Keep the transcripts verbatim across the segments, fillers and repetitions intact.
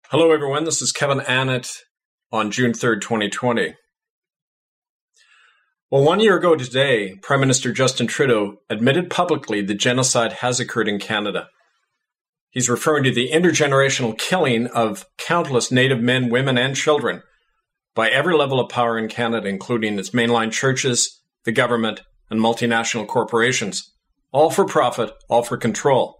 Hello, everyone. This is Kevin Annett on June third, twenty twenty. Well, one year ago today, Prime Minister Justin Trudeau admitted publicly that genocide has occurred in Canada. He's referring to the intergenerational killing of countless Native men, women, and children by every level of power in Canada, including its mainline churches, the government, and multinational corporations, all for profit, all for control.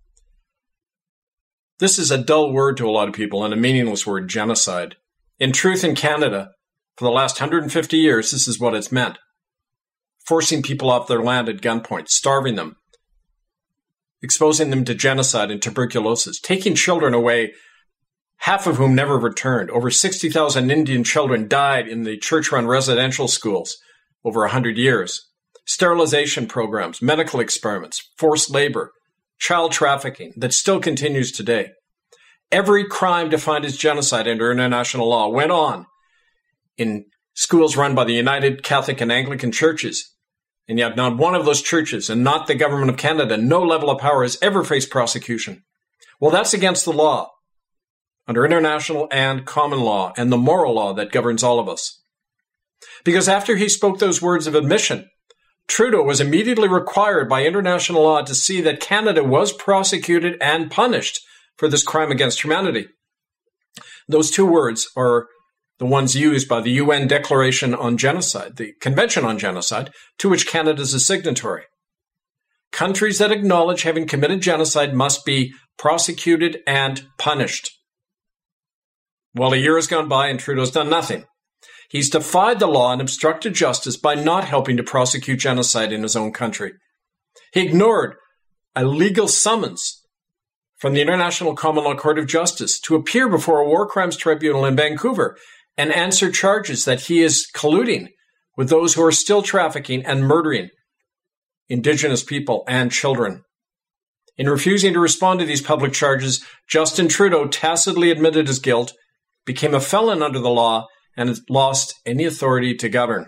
This is a dull word to a lot of people and a meaningless word, genocide. In truth, in Canada, for the last one hundred fifty years, this is what it's meant. Forcing people off their land at gunpoint, starving them, exposing them to genocide and tuberculosis, taking children away, half of whom never returned. Over sixty thousand Indian children died in the church-run residential schools over one hundred years. Sterilization programs, medical experiments, forced labor, child trafficking that still continues today. Every crime defined as genocide under international law went on in schools run by the United Catholic and Anglican churches. And yet not one of those churches, and not the government of Canada, no level of power has ever faced prosecution. Well, that's against the law, under international and common law, and the moral law that governs all of us. Because after he spoke those words of admission, Trudeau was immediately required by international law to see that Canada was prosecuted and punished for this crime against humanity. Those two words are the ones used by the U N Declaration on Genocide, the Convention on Genocide, to which Canada is a signatory. Countries that acknowledge having committed genocide must be prosecuted and punished. Well, a year has gone by and Trudeau's done nothing. He's defied the law and obstructed justice by not helping to prosecute genocide in his own country. He ignored a legal summons from the International Common Law Court of Justice to appear before a war crimes tribunal in Vancouver and answer charges that he is colluding with those who are still trafficking and murdering Indigenous people and children. In refusing to respond to these public charges, Justin Trudeau tacitly admitted his guilt, became a felon under the law, and has lost any authority to govern.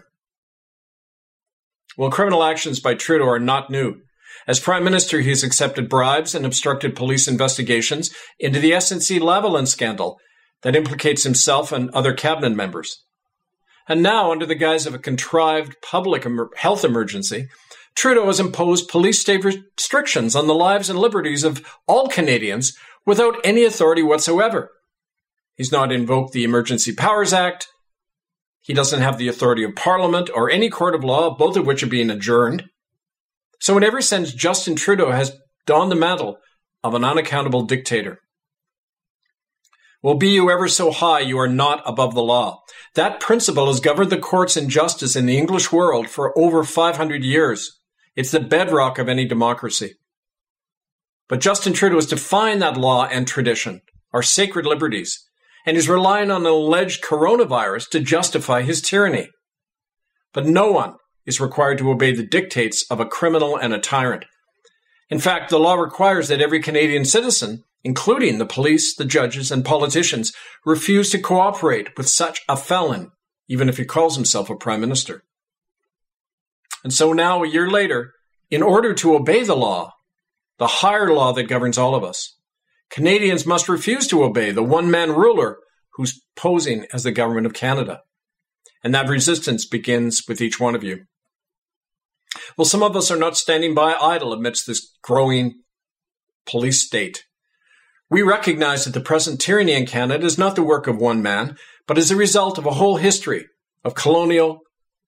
Well, criminal actions by Trudeau are not new. As Prime Minister, he has accepted bribes and obstructed police investigations into the S N C-Lavalin scandal that implicates himself and other cabinet members. And now, under the guise of a contrived public emer- health emergency, Trudeau has imposed police state restrictions on the lives and liberties of all Canadians without any authority whatsoever. He's not invoked the Emergency Powers Act. He doesn't have the authority of Parliament or any court of law, both of which are being adjourned. So in every sense, Justin Trudeau has donned the mantle of an unaccountable dictator. Well, be you ever so high, you are not above the law. That principle has governed the courts and justice in the English world for over five hundred years. It's the bedrock of any democracy. But Justin Trudeau has defined that law and tradition, our sacred liberties, and is relying on an alleged coronavirus to justify his tyranny. But no one is required to obey the dictates of a criminal and a tyrant. In fact, the law requires that every Canadian citizen, including the police, the judges, and politicians, refuse to cooperate with such a felon, even if he calls himself a prime minister. And so now, a year later, in order to obey the law, the higher law that governs all of us, Canadians must refuse to obey the one-man ruler who's posing as the government of Canada. And that resistance begins with each one of you. Well, some of us are not standing by idle amidst this growing police state. We recognize that the present tyranny in Canada is not the work of one man, but is a result of a whole history of colonial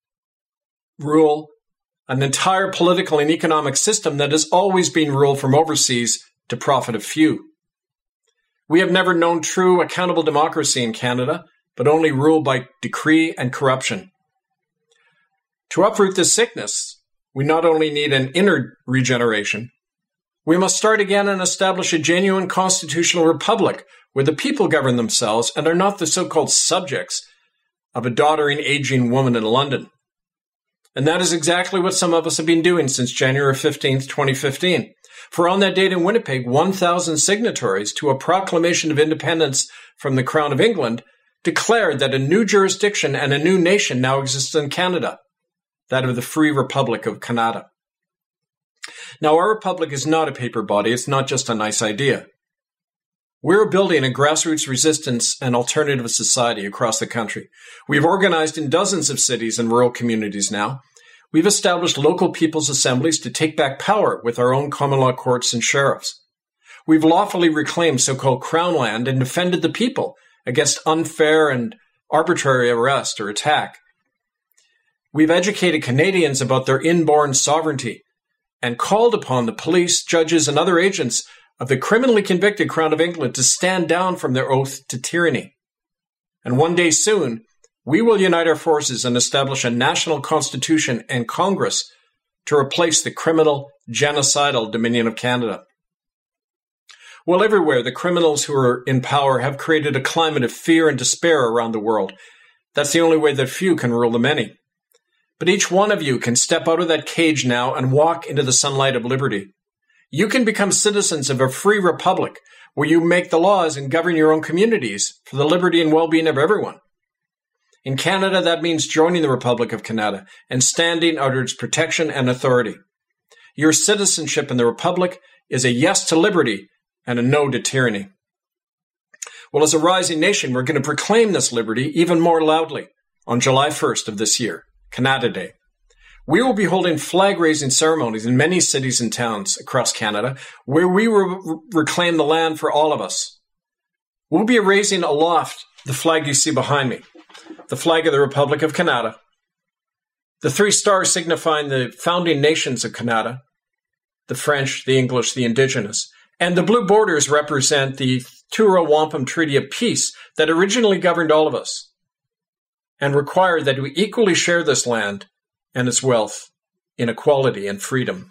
rule, an entire political and economic system that has always been ruled from overseas to profit of few. We have never known true accountable democracy in Canada, but only rule by decree and corruption. To uproot this sickness, we not only need an inner regeneration, we must start again and establish a genuine constitutional republic where the people govern themselves and are not the so-called subjects of a doddering, aging woman in London. And that is exactly what some of us have been doing since January fifteenth, twenty fifteen. For on that date in Winnipeg, one thousand signatories to a proclamation of independence from the Crown of England declared that a new jurisdiction and a new nation now exists in Canada, that of the Free Republic of Canada. Now, our republic is not a paper body. It's not just a nice idea. We're building a grassroots resistance and alternative society across the country. We've organized in dozens of cities and rural communities now. We've established local people's assemblies to take back power with our own common law courts and sheriffs. We've lawfully reclaimed so-called crown land and defended the people against unfair and arbitrary arrest or attack. We've educated Canadians about their inborn sovereignty and called upon the police, judges, and other agents of the criminally convicted Crown of England to stand down from their oath to tyranny. And one day soon, we will unite our forces and establish a national constitution and Congress to replace the criminal, genocidal Dominion of Canada. Well, everywhere, the criminals who are in power have created a climate of fear and despair around the world. That's the only way that few can rule the many. But each one of you can step out of that cage now and walk into the sunlight of liberty. You can become citizens of a free republic where you make the laws and govern your own communities for the liberty and well-being of everyone. In Canada, that means joining the Republic of Canada and standing under its protection and authority. Your citizenship in the Republic is a yes to liberty and a no to tyranny. Well, as a rising nation, we're going to proclaim this liberty even more loudly on July first of this year, Canada Day. We will be holding flag-raising ceremonies in many cities and towns across Canada where we will re- reclaim the land for all of us. We'll be raising aloft the flag you see behind me, the flag of the Republic of Canada, the three stars signifying the founding nations of Canada, the French, the English, the Indigenous, and the blue borders represent the Truro Wampum Treaty of Peace that originally governed all of us and required that we equally share this land and its wealth in equality and freedom.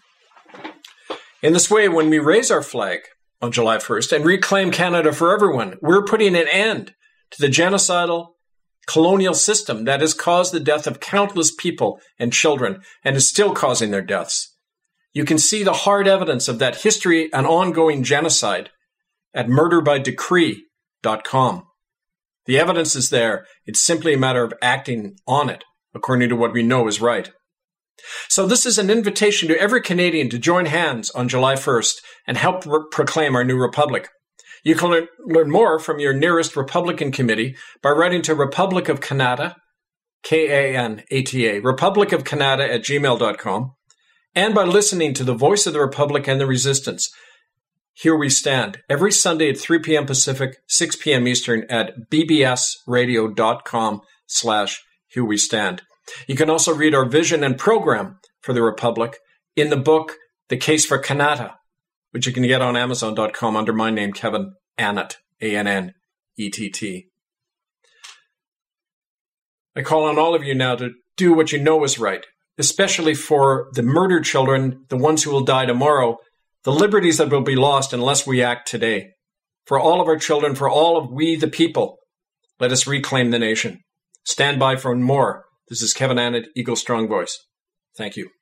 In this way, when we raise our flag on July first and reclaim Canada for everyone, we're putting an end to the genocidal colonial system that has caused the death of countless people and children and is still causing their deaths. You can see the hard evidence of that history and ongoing genocide at murder by decree dot com. The evidence is there. It's simply a matter of acting on it, according to what we know is right. So this is an invitation to every Canadian to join hands on July first and help re- proclaim our new republic. You can learn, learn more from your nearest Republican committee by writing to Republic of Canada, K A N A T A, Republic of Canada at gmail dot com, and by listening to the Voice of the Republic and the Resistance, Here We Stand, every Sunday at three p.m. Pacific, six p.m. Eastern at bbsradio.com slash Here We Stand. You can also read our vision and program for the Republic in the book, The Case for Canada, which you can get on amazon dot com under my name, Kevin Annett, A N N E T T. I call on all of you now to do what you know is right, especially for the murdered children, the ones who will die tomorrow, the liberties that will be lost unless we act today. For all of our children, for all of we the people, let us reclaim the nation. Stand by for more. This is Kevin Annett, Eagle Strong Voice. Thank you.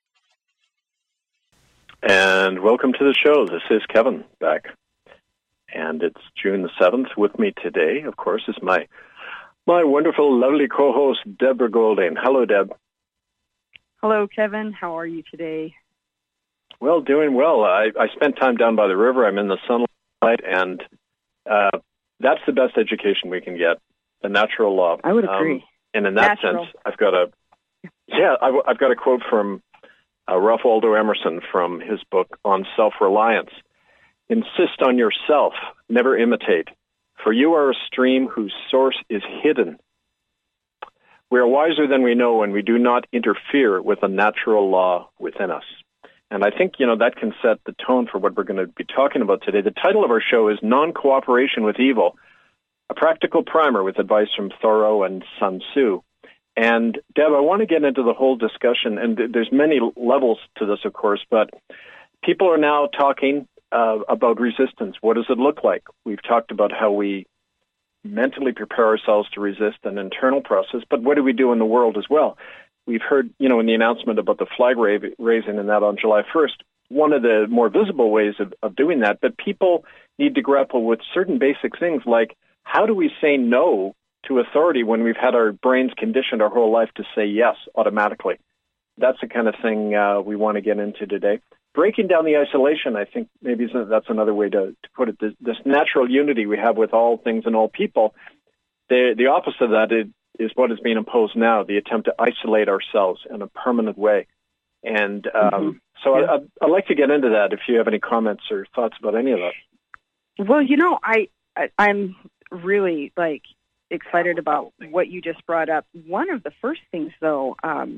And welcome to the show. This is Kevin back. And it's June the seventh. With me today, of course, is my my wonderful, lovely co-host, Deborah Golding. Hello, Deb. Hello, Kevin. How are you today? Well, doing well. I, I spent time down by the river. I'm in the sunlight, and uh, that's the best education we can get, the natural law. I would agree. Um, and in that natural. sense, I've got a, yeah, I, I've got a quote from uh, Ralph Waldo Emerson from his book on self-reliance. Insist on yourself, never imitate, for you are a stream whose source is hidden. We are wiser than we know when we do not interfere with the natural law within us. And I think, you know, that can set the tone for what we're going to be talking about today. The title of our show is Non-Cooperation with Evil, a practical primer with advice from Thoreau and Sun Tzu. And, Deb, I want to get into the whole discussion, and there's many levels to this, of course, but people are now talking uh, about resistance. What does it look like? We've talked about how we mentally prepare ourselves to resist an internal process, but what do we do in the world as well? We've heard, you know, in the announcement about the flag raising and that on July first, one of the more visible ways of, of doing that, but people need to grapple with certain basic things like, how do we say no to authority when we've had our brains conditioned our whole life to say yes automatically? That's the kind of thing uh, we want to get into today. breaking down the isolation, I think maybe that's another way to, to put it. This, this natural unity we have with all things and all people, the, the opposite of that is, is what is being imposed now, the attempt to isolate ourselves in a permanent way. And um, mm-hmm. so yeah. I, I'd, I'd like to get into that if you have any comments or thoughts about any of that. Well, you know, I, I I'm really, like, excited about what you just brought up. One of the first things, though, um,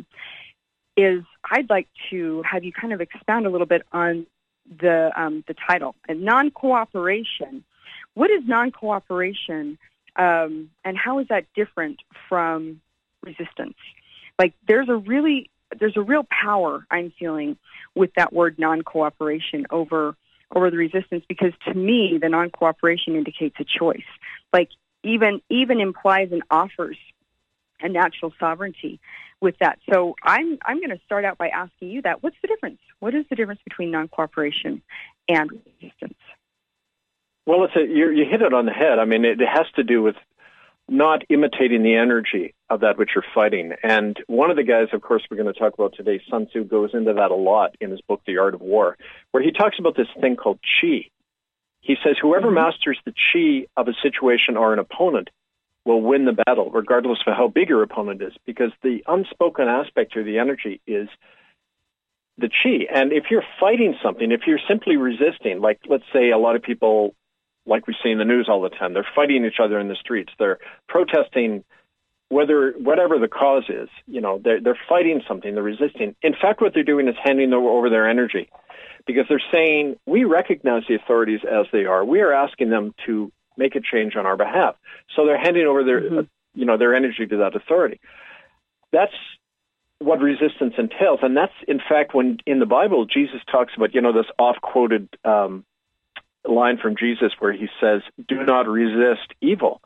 is I'd like to have you kind of expound a little bit on the um, the title, and non-cooperation. What is non-cooperation, um, and how is that different from resistance? Like, there's a really there's a real power I'm feeling with that word non-cooperation over over the resistance, because to me, the non-cooperation indicates a choice. Like, even even implies and offers a natural sovereignty with that. So I'm I'm going to start out by asking you that. What's the difference? What is the difference between non-cooperation and resistance? Well, it's a, you, you hit it on the head. I mean, it has to do with not imitating the energy of that which you're fighting. And one of the guys, of course, we're going to talk about today, Sun Tzu, goes into that a lot in his book, The Art of War, where he talks about this thing called qi. He says, whoever mm-hmm. masters the qi of a situation or an opponent will win the battle, regardless of how big your opponent is, because the unspoken aspect or the energy is the qi. And if you're fighting something, if you're simply resisting, like, let's say a lot of people, like we see in the news all the time, they're fighting each other in the streets, they're protesting, whether whatever the cause is, you know, they're, they're fighting something, they're resisting. In fact, what they're doing is handing over their energy, because they're saying, we recognize the authorities as they are. We are asking them to make a change on our behalf. So they're handing over their, mm-hmm. uh, you know, their energy to that authority. That's what resistance entails. And that's, in fact, when in the Bible, Jesus talks about, you know, this oft-quoted um, line from Jesus where he says, do not resist evil.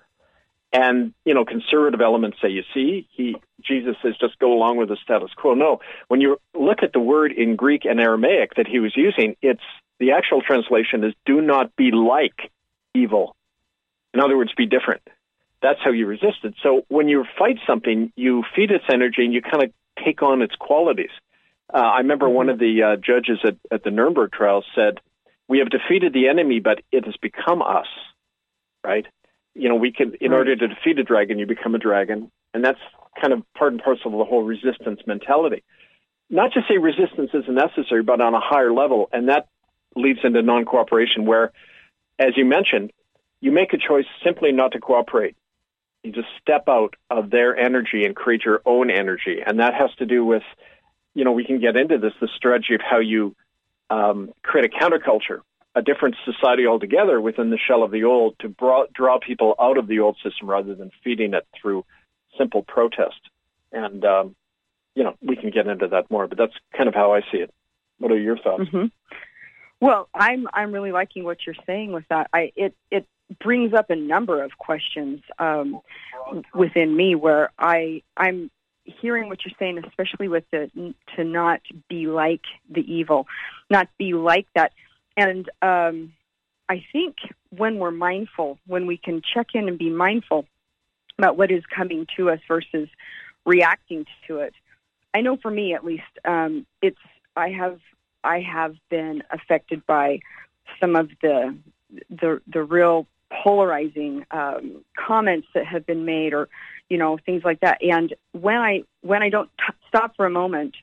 And, you know, conservative elements say, you see, he Jesus says, just go along with the status quo. No, when you look at the word in Greek and Aramaic that he was using, it's the actual translation is do not be like evil. In other words, be different. That's how you resist it. So when you fight something, you feed its energy and you kind of take on its qualities. Uh, I remember one of the uh, judges at, at the Nuremberg trials said, we have defeated the enemy, but it has become us, right? You know, we can, in right. order to defeat a dragon, you become a dragon. And that's kind of part and parcel of the whole resistance mentality. Not to say resistance isn't necessary, but on a higher level. And that leads into non-cooperation where, as you mentioned, you make a choice simply not to cooperate. You just step out of their energy and create your own energy. And that has to do with, you know, we can get into this, the strategy of how you um, create a counterculture, a different society altogether within the shell of the old to draw, draw people out of the old system rather than feeding it through simple protest. And, um, you know, we can get into that more, but that's kind of how I see it. What are your thoughts? Mm-hmm. Well, I'm I'm really liking what you're saying with that. I it it brings up a number of questions um, within me where I I'm hearing what you're saying, especially with the to not be like the evil, not be like that. And um, I think when we're mindful, when we can check in and be mindful about what is coming to us versus reacting to it. I know for me, at least, um, it's I have I have been affected by some of the the the real polarizing um, comments that have been made, or you know, things like that. And when I when I don't t- stop for a moment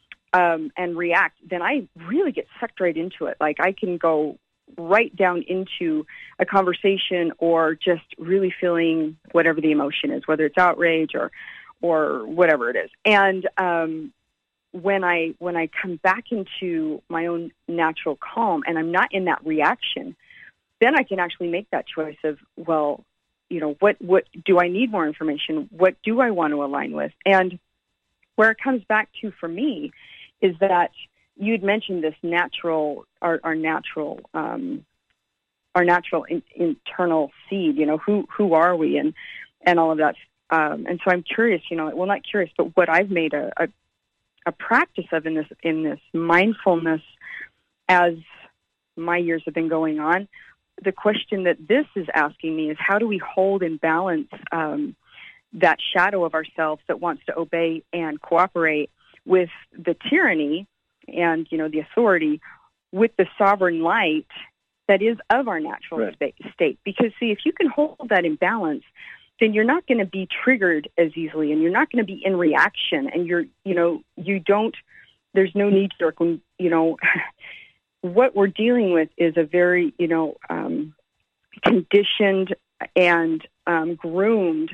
um, and react, then I really get sucked right into it. Like I can go right down into a conversation, or just really feeling whatever the emotion is, whether it's outrage or or whatever it is. And um, when I when I come back into my own natural calm, and I'm not in that reaction, then I can actually make that choice of, well, you know, what, what do I need more information? What do I want to align with? And where it comes back to for me is that you'd mentioned this natural, our, our natural, um, our natural in, internal seed. You know, who who are we, and and all of that. Um, and so I'm curious. You know, well, not curious, but what I've made a, a a practice of in this in this mindfulness as my years have been going on. The question that this is asking me is, how do we hold in balance um, that shadow of ourselves that wants to obey and cooperate with the tyranny and, you know, the authority with the sovereign light that is of our natural right. spa- state. Because, see, if you can hold that in balance, then you're not going to be triggered as easily, and you're not going to be in reaction, and you're, you know, you don't, there's no need to, you know, what we're dealing with is a very, you know, um, conditioned and um, groomed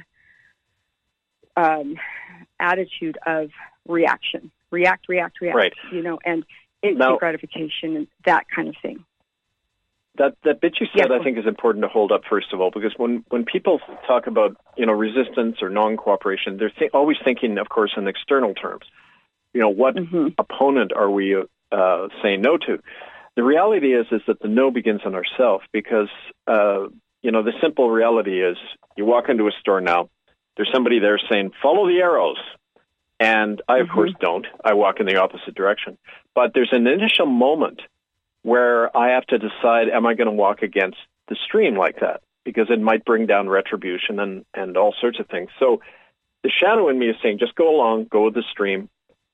um, attitude of reaction, react, react, react, right. you know, and instant now, gratification and that kind of thing. That that bit you said, yeah. I think, is important to hold up, first of all, because when, when people talk about, you know, resistance or non-cooperation, they're th- always thinking, of course, in external terms. You know, what mm-hmm. opponent are we uh, saying no to? The reality is is that the no begins in ourselves, because, uh, you know, the simple reality is you walk into a store now, there's somebody there saying, follow the arrows. And I, of mm-hmm. course, don't. I walk in the opposite direction. But there's an initial moment where I have to decide, am I going to walk against the stream like that? Because it might bring down retribution and, and all sorts of things. So the shadow in me is saying, just go along, go with the stream,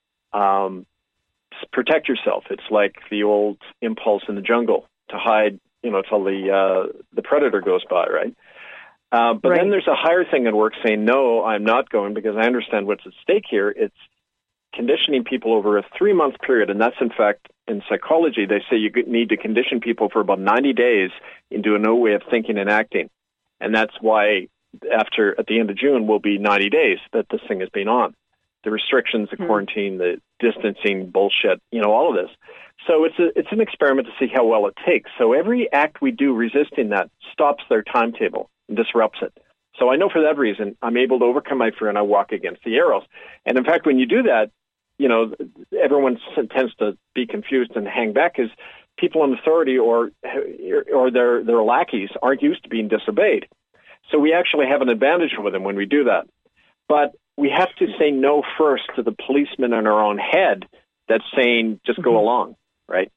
um, protect yourself. It's like the old impulse in the jungle to hide, you know, till the uh, the predator goes by, right? Uh, but right. then there's a higher thing at work saying, no, I'm not going because I understand what's at stake here. It's conditioning people over a three-month period, and that's, in fact, in psychology, they say you need to condition people for about ninety days into a new way of thinking and acting. And that's why after, at the end of June, will be ninety days that this thing has been on. The restrictions, the mm-hmm. quarantine, the distancing, bullshit, you know, all of this. So it's a, it's an experiment to see how well it takes. So every act we do resisting that stops their timetable and disrupts it. So I know for that reason, I'm able to overcome my fear and I walk against the arrows. And in fact, when you do that, you know, everyone tends to be confused and hang back because people in authority or or their, their lackeys aren't used to being disobeyed. So we actually have an advantage over them when we do that. But we have to say no first to the policeman in our own head that's saying, just go mm-hmm. along, right?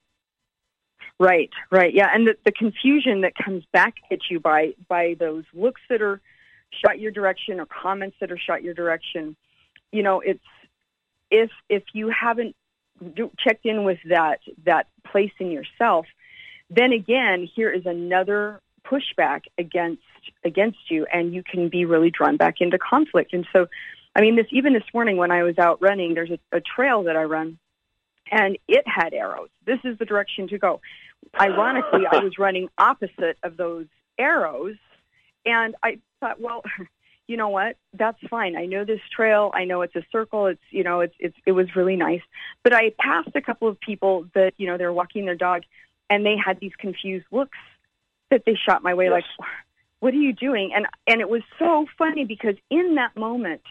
Right, right. Yeah, and the, the confusion that comes back at you by, by those looks that are shot your direction or comments that are shot your direction, you know, it's, if if you haven't do, checked in with that that place in yourself, then again, here is another pushback against against you, and you can be really drawn back into conflict. And so, I mean, this even this morning when I was out running, there's a, a trail that I run, and it had arrows. This is the direction to go. Ironically, I was running opposite of those arrows, and I thought, well, you know what? That's fine. I know this trail. I know it's a circle. It's, you know, it's, it's, it was really nice. But I passed a couple of people that, you know, they're walking their dog and they had these confused looks that they shot my way. Yes. Like, what are you doing? And, and it was so funny because in that moment,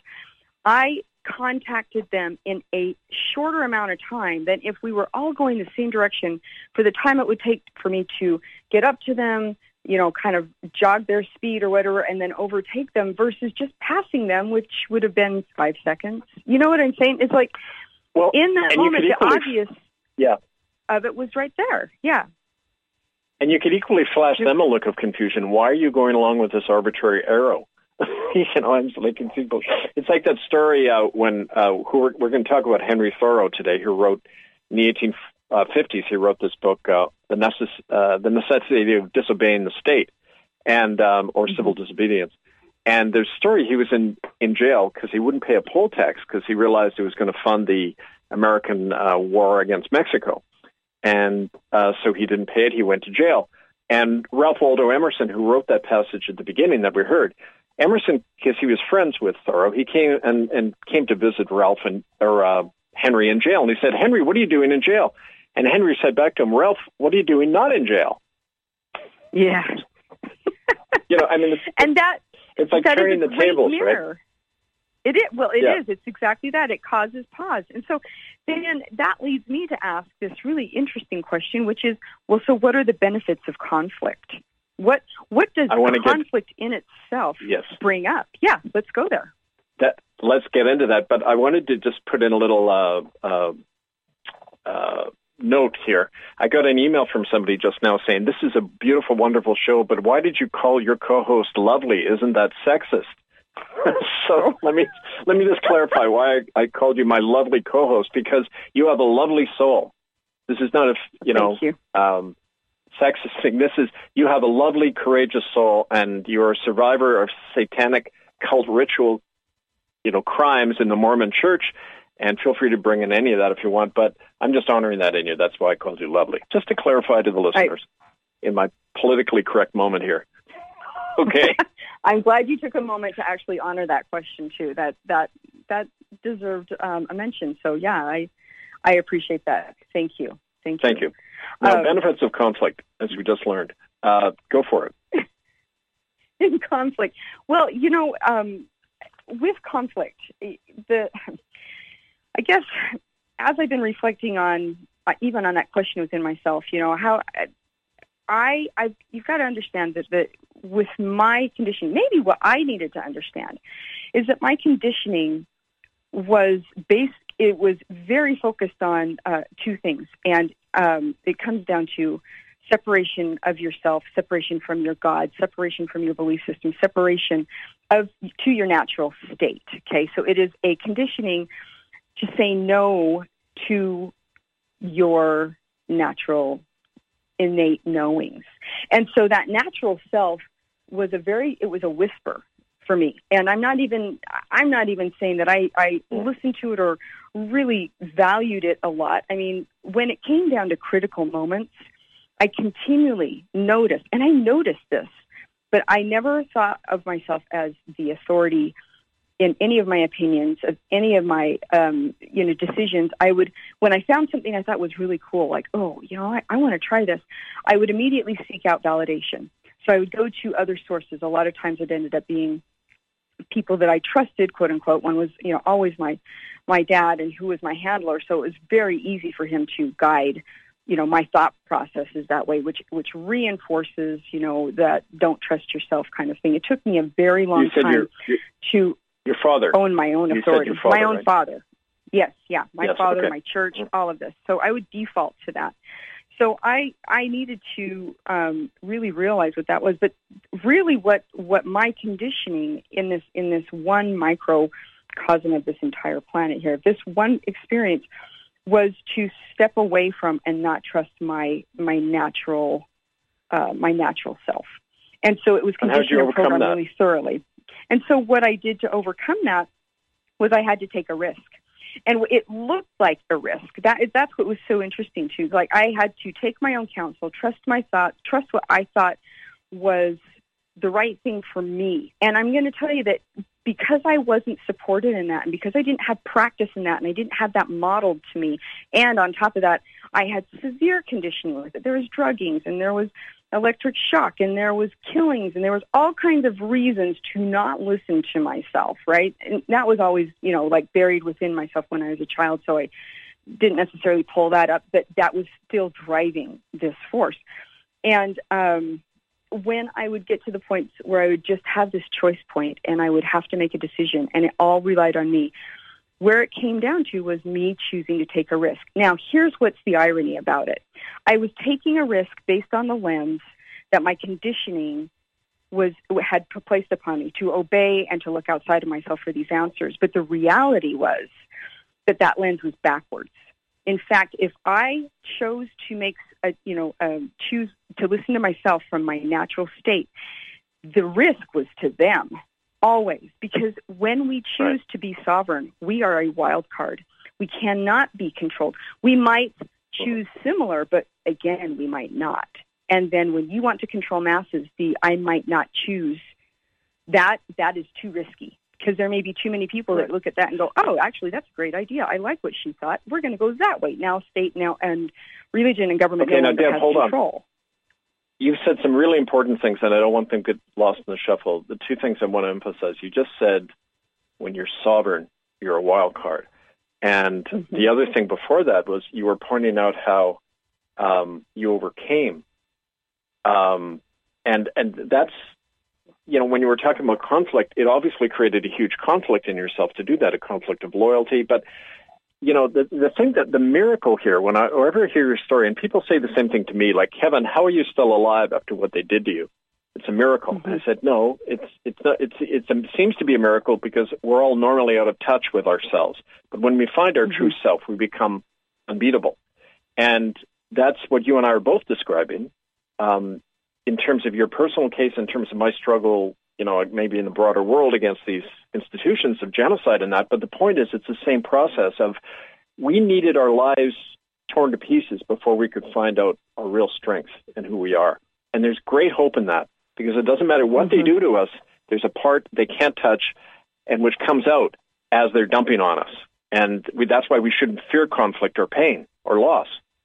I contacted them in a shorter amount of time than if we were all going the same direction for the time it would take for me to get up to them, you know, kind of jog their speed or whatever, and then overtake them versus just passing them, which would have been five seconds. You know what I'm saying? It's like, well, in that moment, the equally, obvious yeah. of it was right there. Yeah. And you could equally flash them a look of confusion. Why are you going along with this arbitrary arrow? you know, I'm like confused. It's like that story uh, when uh, who we're, we're going to talk about Henry Thoreau today, who wrote in the eighteen fifties, he wrote this book, uh, the, necess- uh, the Necessity of Disobeying the State, and um, or Civil Disobedience. And there's a story, he was in, in jail because he wouldn't pay a poll tax because he realized it was going to fund the American uh, war against Mexico. And uh, so he didn't pay it, he went to jail. And Ralph Waldo Emerson, who wrote that passage at the beginning that we heard, Emerson, because he was friends with Thoreau, he came and, and came to visit Ralph and or uh, Henry in jail. And he said, Henry, what are you doing in jail? And Henry said back to him, Ralph, what are you doing not in jail? Yeah. you know, I mean, it's, and that it's like that turning the tables, mirror. right? It is. Well, it yeah. is. It's exactly that. It causes pause. And so then that leads me to ask this really interesting question, which is, well, so what are the benefits of conflict? What what does conflict get, in itself yes. bring up? Yeah, let's go there. That let's get into that. But I wanted to just put in a little uh, uh, uh, note here. I got an email from somebody just now saying, this is a beautiful, wonderful show, but why did you call your co-host lovely? Isn't that sexist? so let me let me just clarify why I, I called you my lovely co-host, because you have a lovely soul. This is not a, you know, you. um, sexist thing. This is, you have a lovely, courageous soul, and you're a survivor of satanic cult ritual, you know, crimes in the Mormon church, and feel free to bring in any of that if you want, but I'm just honoring that in you. That's why I called you lovely. Just to clarify to the listeners I, in my politically correct moment here. Okay. I'm glad you took a moment to actually honor that question too. That that that deserved um, a mention. So yeah, I I appreciate that. Thank you. Thank you. Thank you. Now, um, benefits of conflict, as we just learned. Uh, go for it. In conflict, well, you know, um, with conflict, the I guess as I've been reflecting on uh, even on that question within myself, you know, how I I you've got to understand that that with my conditioning, maybe what I needed to understand is that my conditioning was based. It was very focused on uh, two things, and um, it comes down to separation of yourself, separation from your God, separation from your belief system, separation of to your natural state. Okay, so it is a conditioning to say no to your natural innate knowings. And so that natural self was a very, it was a whisper for me. And I'm not even, I'm not even saying that I, I listened to it or really valued it a lot. I mean, when it came down to critical moments, I continually noticed, and I noticed this, but I never thought of myself as the authority in any of my opinions, of any of my, um, you know, decisions. I would, when I found something I thought was really cool, like, oh, you know, I, I want to try this, I would immediately seek out validation. So I would go to other sources. A lot of times it ended up being people that I trusted, quote unquote. One was, you know, always my, my dad, and who was my handler. So it was very easy for him to guide, you know, my thought processes that way, which, which reinforces, you know, that don't trust yourself kind of thing. It took me a very long you said time you're, you're, to your father. own my own you authority. Said your father, my own right? father. Yes, yeah. My yes, father, okay. my church, all of this. So I would default to that. So I, I needed to um, really realize what that was. But really what, what my conditioning in this in this one microcosm of this entire planet here, this one experience, was to step away from and not trust my my natural uh, my natural self. And so it was conditioned and programmed really thoroughly. And so what I did to overcome that was I had to take a risk. And it looked like a risk. That, that's what was so interesting, too. Like, I had to take my own counsel, trust my thoughts, trust what I thought was the right thing for me. And I'm going to tell you that because I wasn't supported in that, and because I didn't have practice in that, and I didn't have that modeled to me, and on top of that, I had severe conditioning with it. There was druggings, and there was electric shock, and there was killings, and there was all kinds of reasons to not listen to myself, right? And that was always, you know, like buried within myself when I was a child, so I didn't necessarily pull that up, but that was still driving this force. And um, when I would get to the point where I would just have this choice point, and I would have to make a decision, and it all relied on me, where it came down to was me choosing to take a risk. Now, here's what's the irony about it. I was taking a risk based on the lens that my conditioning was had placed upon me to obey and to look outside of myself for these answers. But the reality was that that lens was backwards. In fact, if I chose to make, a, you know, uh, choose to listen to myself from my natural state, the risk was to them. Always, because when we choose right. to be sovereign, we are a wild card. We cannot be controlled. We might choose similar, but again, we might not. And then when you want to control masses, the I might not choose, that that is too risky, because there may be too many people right. that look at that and go, oh, actually, that's a great idea. I like what she thought. We're going to go that way. Now state now and religion and government okay, no now, longer Deb, has hold control. On. You've said some really important things, and I don't want them to get lost in the shuffle. The two things I want to emphasize. You just said when you're sovereign, you're a wild card. And mm-hmm. the other thing before that was you were pointing out how um, you overcame. Um, and and that's, you know, when you were talking about conflict, it obviously created a huge conflict in yourself to do that, a conflict of loyalty. But you know, the the thing that the miracle here, when I whenever I hear your story, and people say the same thing to me, like, Kevin, how are you still alive after what they did to you? It's a miracle. Mm-hmm. And I said, no, it's it's not. It's it's a, it seems to be a miracle because we're all normally out of touch with ourselves. But when we find our mm-hmm. true self, we become unbeatable. And that's what you and I are both describing um, in terms of your personal case, in terms of my struggle, you know, maybe in the broader world against these institutions of genocide and that. But the point is, it's the same process of we needed our lives torn to pieces before we could find out our real strength and who we are. And there's great hope in that, because it doesn't matter what mm-hmm. they do to us, there's a part they can't touch and which comes out as they're dumping on us. And we, that's why we shouldn't fear conflict or pain or loss.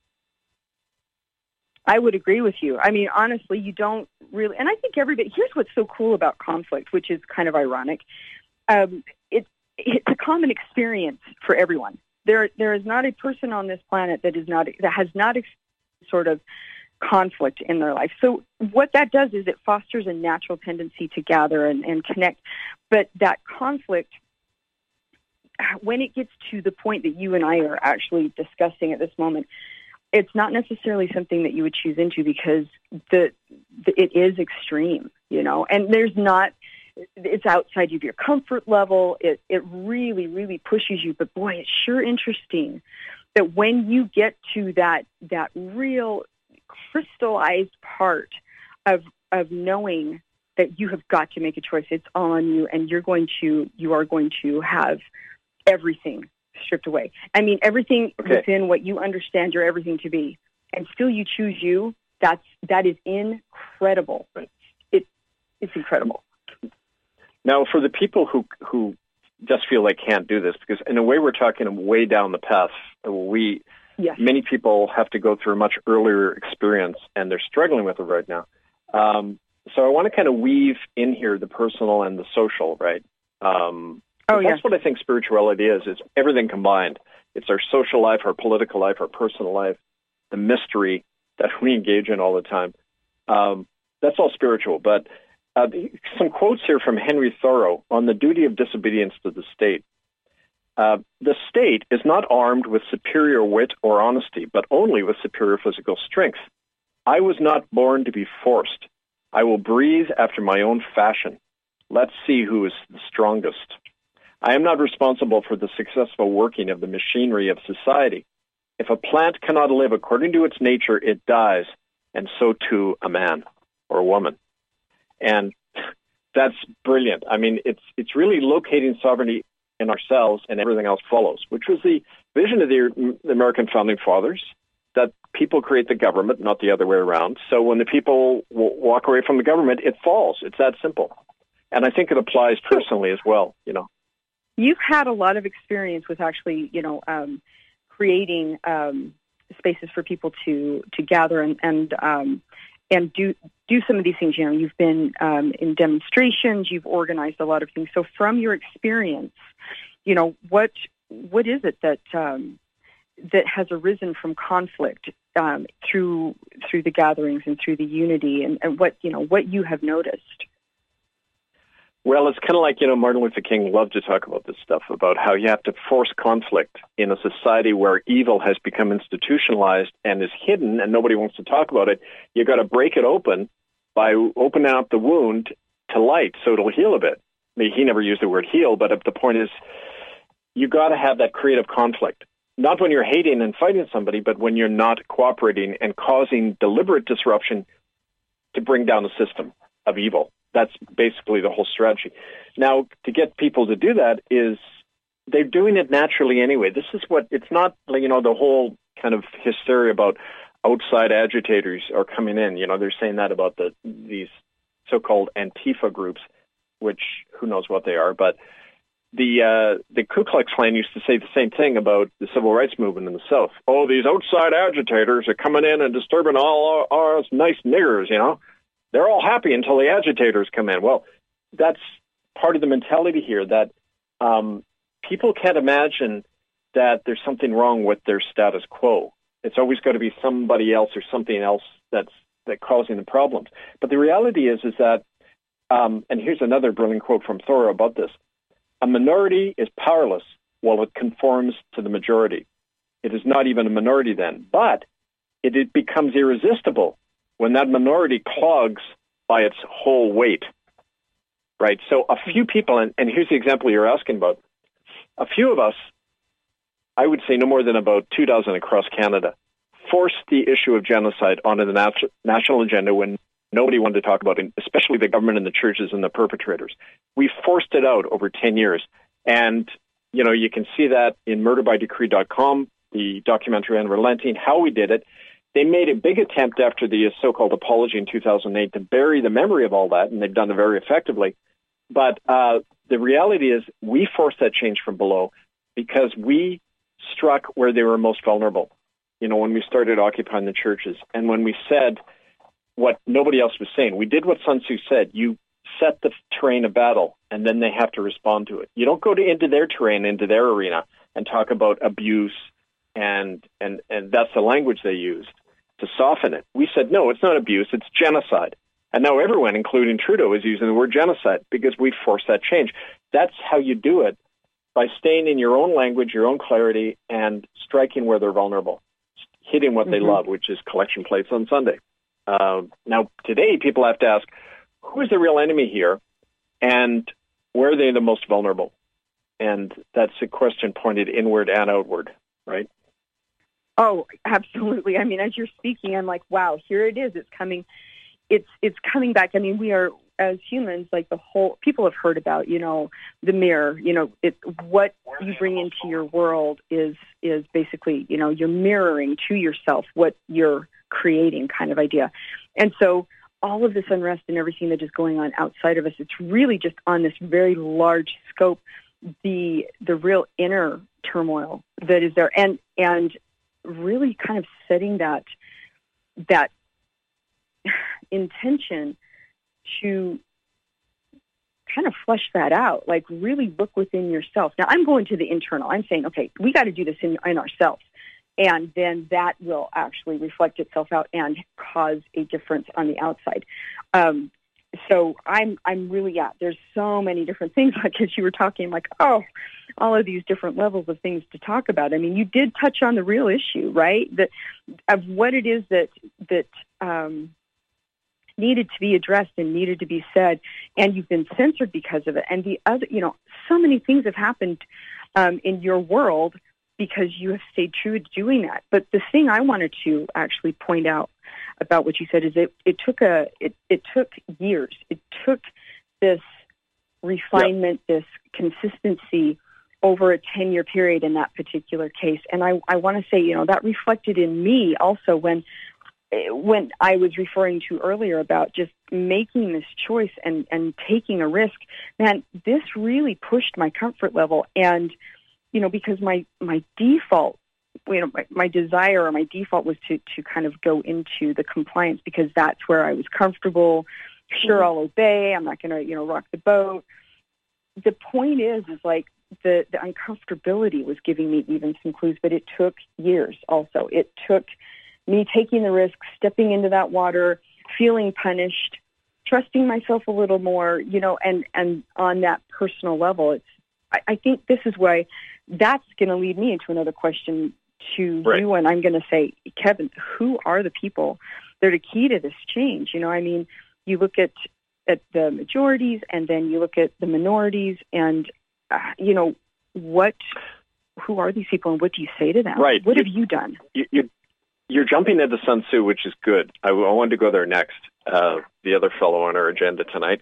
I would agree with you. I mean, honestly, you don't really, and I think everybody, here's what's so cool about conflict, which is kind of ironic. Um, it, it's a common experience for everyone. There, there is not a person on this planet that is not, that has not ex- sort of conflict in their life. So what that does is it fosters a natural tendency to gather and, and connect. But that conflict, when it gets to the point that you and I are actually discussing at this moment, it's not necessarily something that you would choose into, because the, the it is extreme, you know, and there's not, it's outside of your comfort level. It it really, really pushes you. But boy, it's sure interesting that when you get to that that real crystallized part of of knowing that you have got to make a choice, it's all on you, and you're going to you are going to have everything stripped away. I mean, everything okay. within what you understand your everything to be, and still you choose you. That's that is incredible. Right. It it's incredible. Now, for the people who who just feel they can't do this, because in a way we're talking way down the path. We yes. many people have to go through a much earlier experience, and they're struggling with it right now. Um, so I want to kind of weave in here the personal and the social, right? Um, oh, that's yes. what I think spirituality is. It's everything combined. It's our social life, our political life, our personal life, the mystery that we engage in all the time. Um, that's all spiritual, but Uh, some quotes here from Henry Thoreau on the duty of disobedience to the state. Uh, the state is not armed with superior wit or honesty, but only with superior physical strength. I was not born to be forced. I will breathe after my own fashion. Let's see who is the strongest. I am not responsible for the successful working of the machinery of society. If a plant cannot live according to its nature, it dies, and so too a man or a woman. And that's brilliant. I mean, it's it's really locating sovereignty in ourselves, and everything else follows, which was the vision of the, the American Founding Fathers, that people create the government, not the other way around. So when the people w- walk away from the government, it falls. It's that simple. And I think it applies personally as well, you know. You've had a lot of experience with actually, you know, um, creating um, spaces for people to, to gather and, and um and do do some of these things. You know, you've been um, in demonstrations, you've organized a lot of things. So from your experience, you know, what what is it that um, that has arisen from conflict um, through through the gatherings and through the unity, and, and what, you know, what you have noticed? Well, it's kind of like, you know, Martin Luther King loved to talk about this stuff, about how you have to force conflict in a society where evil has become institutionalized and is hidden and nobody wants to talk about it. You got to break it open by opening up the wound to light so it'll heal a bit. I mean, he never used the word heal, but the point is you got to have that creative conflict. Not when you're hating and fighting somebody, but when you're not cooperating and causing deliberate disruption to bring down the system of evil. That's basically the whole strategy. Now, to get people to do that is they're doing it naturally anyway. This is what, it's not, you know, the whole kind of hysteria about outside agitators are coming in. You know, they're saying that about the these so-called Antifa groups, which who knows what they are. But the uh, the Ku Klux Klan used to say the same thing about the civil rights movement in the South. Oh, these outside agitators are coming in and disturbing all our, our nice niggers, you know. They're all happy until the agitators come in. Well, that's part of the mentality here, that um, people can't imagine that there's something wrong with their status quo. It's always got to be somebody else or something else that's that causing the problems. But the reality is, is that, um, and here's another brilliant quote from Thoreau about this: a minority is powerless while it conforms to the majority. It is not even a minority then, but it, it becomes irresistible when that minority clogs by its whole weight, right? So a few people, and, and here's the example you're asking about, a few of us, I would say no more than about two dozen across Canada, forced the issue of genocide onto the nat- national agenda when nobody wanted to talk about it, especially the government and the churches and the perpetrators. We forced it out over ten years. And, you know, you can see that in murder by decree dot com, the documentary Unrelenting, how we did it. They made a big attempt after the so-called apology in two thousand eight to bury the memory of all that, and they've done it very effectively. But uh, the reality is we forced that change from below because we struck where they were most vulnerable. You know, when we started occupying the churches and when we said what nobody else was saying, we did what Sun Tzu said. You set the terrain of battle, and then they have to respond to it. You don't go to, into their terrain, into their arena, and talk about abuse, and and and that's the language they used to soften it. We said, no, it's not abuse, it's genocide. And now everyone, including Trudeau, is using the word genocide because we forced that change. That's how you do it, by staying in your own language, your own clarity, and striking where they're vulnerable, hitting what mm-hmm. they love, which is collection plates on Sunday. Uh, now, today, people have to ask, who is the real enemy here, and where are they the most vulnerable? And that's a question pointed inward and outward, right? Oh, absolutely. I mean, as you're speaking, I'm like, wow, here it is. It's coming. It's it's coming back. I mean, we are, as humans, like the whole, people have heard about, you know, the mirror, you know, it, what you bring into your world is is basically, you know, you're mirroring to yourself what you're creating, kind of idea. And so all of this unrest and everything that is going on outside of us, it's really just on this very large scope, the the real inner turmoil that is there, and and really kind of setting that that intention to kind of flesh that out, like really look within yourself. Now, I'm going to the internal. I'm saying, okay, we got to do this in, in ourselves. And then that will actually reflect itself out and cause a difference on the outside. Um, so I'm I'm really, yeah, there's so many different things, like as you were talking, like, oh, all of these different levels of things to talk about. I mean, you did touch on the real issue, right? That of what it is that that um, needed to be addressed and needed to be said, and you've been censored because of it. And the other, you know, so many things have happened um, in your world because you have stayed true to doing that. But the thing I wanted to actually point out about what you said is it, it took a it, it took years. It took this refinement, yep. this consistency over a ten-year period in that particular case. And I, I want to say, you know, that reflected in me also when when I was referring to earlier about just making this choice and, and taking a risk. Man, this really pushed my comfort level. And you know, because my, my default, you know, my, my desire or my default was to, to kind of go into the compliance because that's where I was comfortable. Sure, I'll obey. I'm not going to, you know, rock the boat. The point is, is like the, the uncomfortability was giving me even some clues, but it took years also. It took me taking the risk, stepping into that water, feeling punished, trusting myself a little more, you know, and, and on that personal level, it's, I, I think this is why that's going to lead me into another question to right. you. And I'm going to say, Kevin, who are the people that are key to this change? You know, I mean, you look at, at the majorities and then you look at the minorities and, uh, you know, what, who are these people and what do you say to them? Right. What you, have you done? You, you, you're jumping into Sun Tzu, which is good. I, I wanted to go there next. Uh, the other fellow on our agenda tonight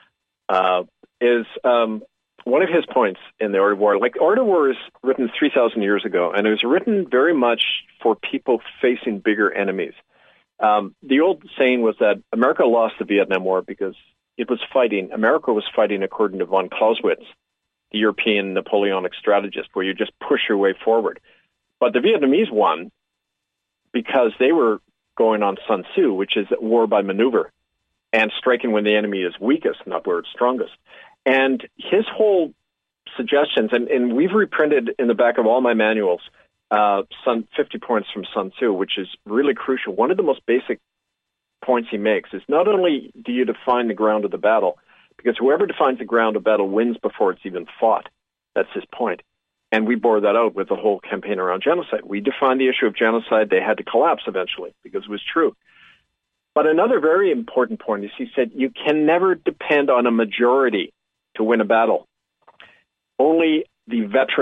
uh, is, um, one of his points in the Art of War, like Art of War is written three thousand years ago, and it was written very much for people facing bigger enemies. Um, the old saying was that America lost the Vietnam War because it was fighting, America was fighting according to von Clausewitz, the European Napoleonic strategist, where you just push your way forward. But the Vietnamese won because they were going on Sun Tzu, which is war by maneuver, and striking when the enemy is weakest, not where it's strongest. And his whole suggestions, and, and we've reprinted in the back of all my manuals, uh, Sun, fifty points from Sun Tzu, which is really crucial. One of the most basic points he makes is not only do you define the ground of the battle, because whoever defines the ground of battle wins before it's even fought. That's his point. And we bore that out with the whole campaign around genocide. We defined the issue of genocide. They had to collapse eventually because it was true. But another very important point is he said you can never depend on a majority to win a battle. Only the veteran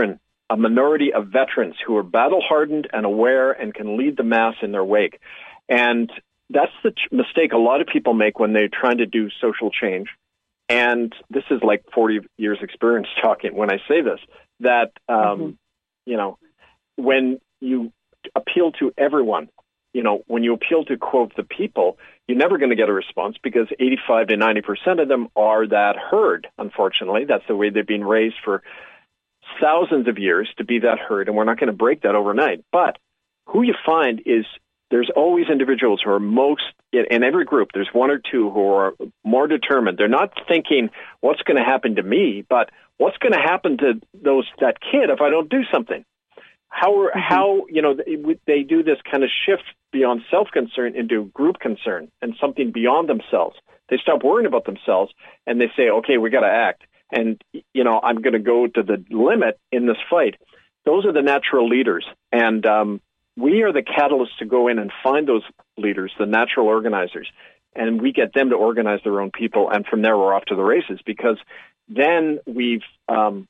a minority of veterans who are battle-hardened and aware and can lead the mass in their wake. And that's the ch- mistake a lot of people make when they're trying to do social change. And this is like forty years experience talking when I say this, that, um, mm-hmm. you know, when you appeal to everyone, you know, when you appeal to, quote, the people, you're never going to get a response because eighty-five to ninety percent of them are that herd, unfortunately. That's the way they've been raised for thousands of years, to be that herd, and we're not going to break that overnight. But who you find is there's always individuals who are most, in every group, there's one or two who are more determined. They're not thinking, what's going to happen to me, but what's going to happen to those that kid if I don't do something? How, mm-hmm. how you know, they, they do this kind of shift beyond self-concern into group concern and something beyond themselves. They stop worrying about themselves, and they say, okay, we got to act. And, you know, I'm going to go to the limit in this fight. Those are the natural leaders. And um, we are the catalysts to go in and find those leaders, the natural organizers. And we get them to organize their own people. And from there, we're off to the races, because then we've, um,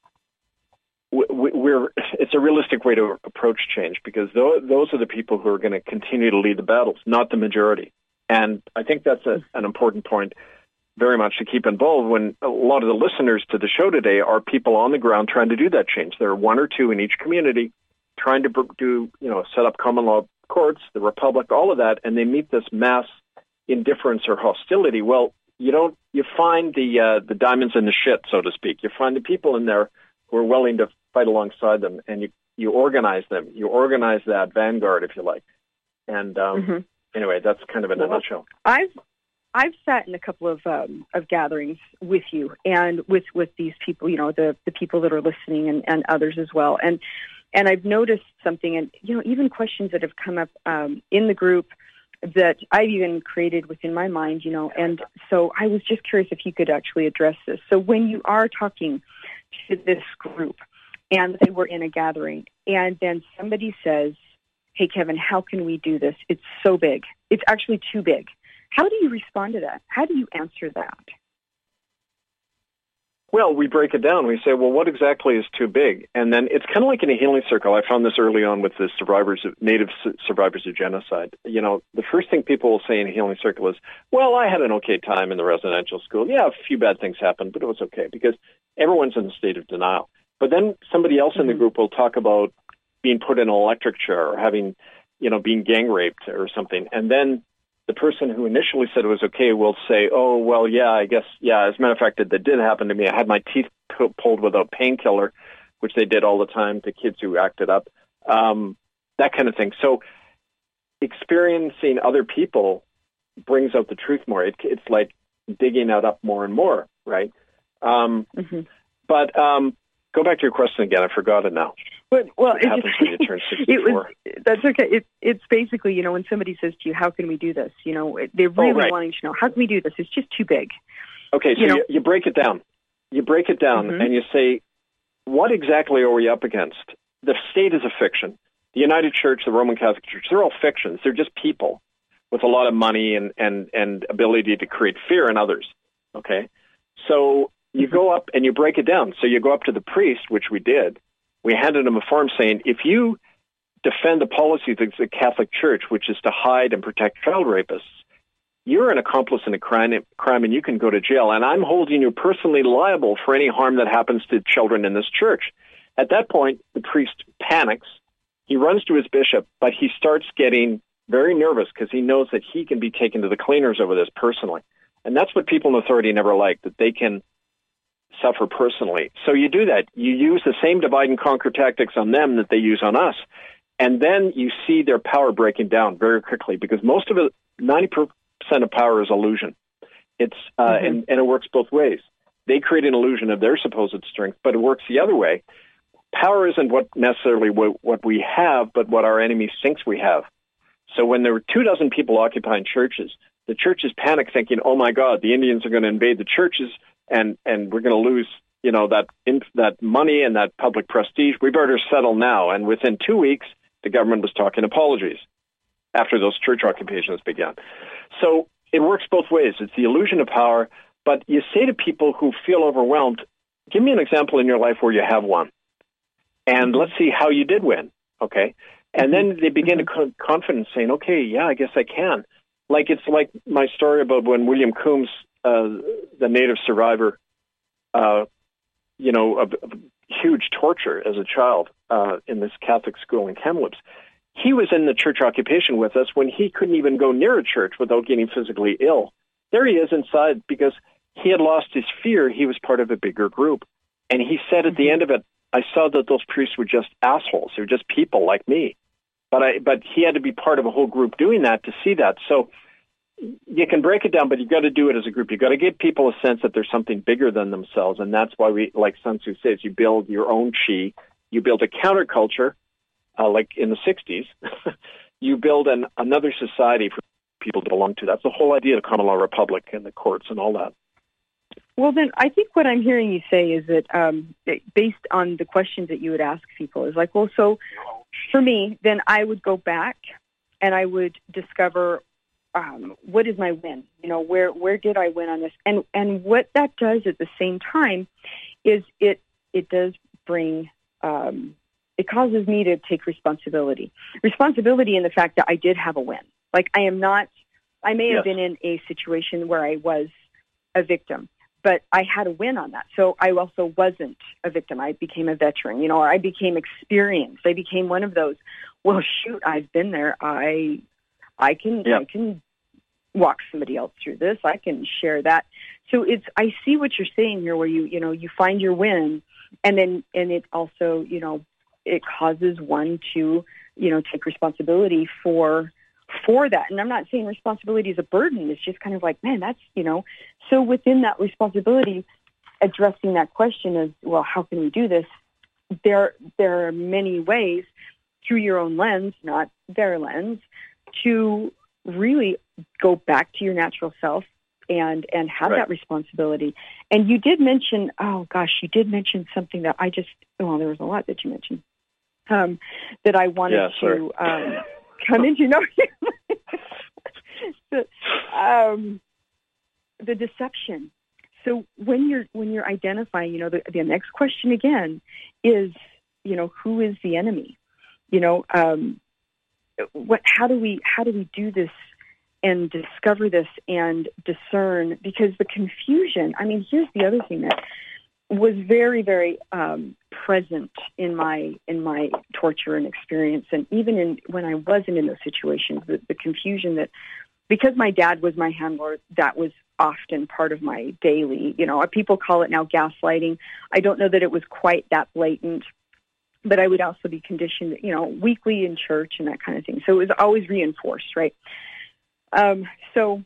we're, it's a realistic way to approach change, because those are the people who are going to continue to lead the battles, not the majority. And I think that's a, an important point very much to keep involved when a lot of the listeners to the show today are people on the ground trying to do that change. There are one or two in each community trying to do, you know, set up common law courts, the republic, all of that, and they meet this mass indifference or hostility. Well, you don't, you find the uh, the diamonds in the shit, so to speak. You find the people in there who are willing to fight alongside them, and you, you organize them. You organize that vanguard, if you like. And um, mm-hmm. anyway, that's kind of in a well, nutshell. I've I've sat in a couple of um, of gatherings with you and with, with these people, you know, the, the people that are listening and, and others as well. And and I've noticed something, and, you know, even questions that have come up um, in the group that I've even created within my mind, you know. And so I was just curious if you could actually address this. So when you are talking to this group and they were in a gathering and then somebody says, hey, Kevin, how can we do this? It's so big. It's actually too big. How do you respond to that? How do you answer that? Well, we break it down. We say, well, what exactly is too big? And then it's kind of like in a healing circle. I found this early on with the survivors of native survivors of genocide. You know, the first thing people will say in a healing circle is, well, I had an okay time in the residential school. Yeah, a few bad things happened, but it was okay, because everyone's in a state of denial. But then somebody else mm-hmm. in the group will talk about being put in an electric chair or having, you know, being gang raped or something. And then the person who initially said it was okay will say, oh, well, yeah, I guess, yeah, as a matter of fact, that, that did happen to me. I had my teeth p- pulled with a painkiller, which they did all the time to kids who acted up, um, that kind of thing. So experiencing other people brings out the truth more. It, it's like digging it up more and more, right? Um, mm-hmm. But um, go back to your question again. I forgot it now. But, well, it happens when you turn sixty-four. It was, that's okay. It, it's basically, you know, when somebody says to you, how can we do this? You know, they're really oh, right. wanting to know, how can we do this? It's just too big. Okay, so you, know? you, you break it down. You break it down mm-hmm. and you say, what exactly are we up against? The state is a fiction. The United Church, the Roman Catholic Church, they're all fictions. They're just people with a lot of money and, and, and ability to create fear in others. Okay, so you mm-hmm. go up and you break it down. So you go up to the priest, which we did. We handed him a form saying, if you defend the policies of the Catholic Church, which is to hide and protect child rapists, you're an accomplice in a crime, crime and you can go to jail. And I'm holding you personally liable for any harm that happens to children in this church. At that point, the priest panics. He runs to his bishop, but he starts getting very nervous because he knows that he can be taken to the cleaners over this personally. And that's what people in authority never like, that they can suffer personally. So you do that. You use the same divide and conquer tactics on them that they use on us. And then you see their power breaking down very quickly, because most of it, ninety percent of power is illusion. It's uh, mm-hmm. and, and it works both ways. They create an illusion of their supposed strength, but it works the other way. Power isn't what necessarily what, what we have, but what our enemy thinks we have. So when there were two dozen people occupying churches, the churches panic thinking, oh my God, the Indians are going to invade the churches, and, and we're going to lose, you know, that in, that money and that public prestige. We better settle now. And within two weeks, the government was talking apologies after those church occupations began. So it works both ways. It's the illusion of power, but you say to people who feel overwhelmed, give me an example in your life where you have one. and let's see how you did win. Okay. And then they begin mm-hmm. to con- confidence saying, okay, yeah, I guess I can. Like, it's like my story about when William Coombs, uh, the Native survivor, uh, you know, of, of huge torture as a child uh, in this Catholic school in Kamloops. He was in the church occupation with us when he couldn't even go near a church without getting physically ill. There he is inside because he had lost his fear. He was part of a bigger group. And he said at the end of it, I saw that those priests were just assholes. They were just people like me. But I, but he had to be part of a whole group doing that to see that. So you can break it down, but you've got to do it as a group. You've got to give people a sense that there's something bigger than themselves. And that's why we, like Sun Tzu says, you build your own chi. You build a counterculture, uh, like in the sixties. You build an, another society for people to belong to. That's the whole idea of common law republic and the courts and all that. Well, then I think what I'm hearing you say is that um, based on the questions that you would ask people is like, well, so for me, then I would go back and I would discover um, what is my win? You know, where where did I win on this? And and what that does at the same time is it it does bring um, it causes me to take responsibility. Responsibility in the fact that I did have a win. Like I am not. I may have yes. been in a situation where I was a victim, but I had a win on that. So I also wasn't a victim. I became a veteran, you know, or I became experienced. I became one of those, well, shoot, I've been there. I I can yeah. I can walk somebody else through this. I can share that. So it's I see what you're saying here where you, you know, you find your win and then and it also, you know, it causes one to, you know, take responsibility for for that. And I'm not saying responsibility is a burden. It's just kind of like, man, that's, you know, so within that responsibility, addressing that question is, well, how can we do this? There, there are many ways through your own lens, not their lens, to really go back to your natural self and, and have right. that responsibility. And you did mention, oh gosh, you did mention something that I just, well, there was a lot that you mentioned um, that I wanted yeah, to, um, come into, you know, the, um, the deception. So when you're when you're identifying, you know, the, the next question again is, you know, who is the enemy? You know, um, what? How do we how do we do this and discover this and discern? Because the confusion. I mean, here's the other thing that was very very um, present in my in my torture and experience, and even in when I wasn't in those situations, the, the confusion that because my dad was my handler, that was often part of my daily. You know, people call it now gaslighting. I don't know that it was quite that blatant, but I would also be conditioned, you know, weekly in church and that kind of thing. So it was always reinforced, right? Um, so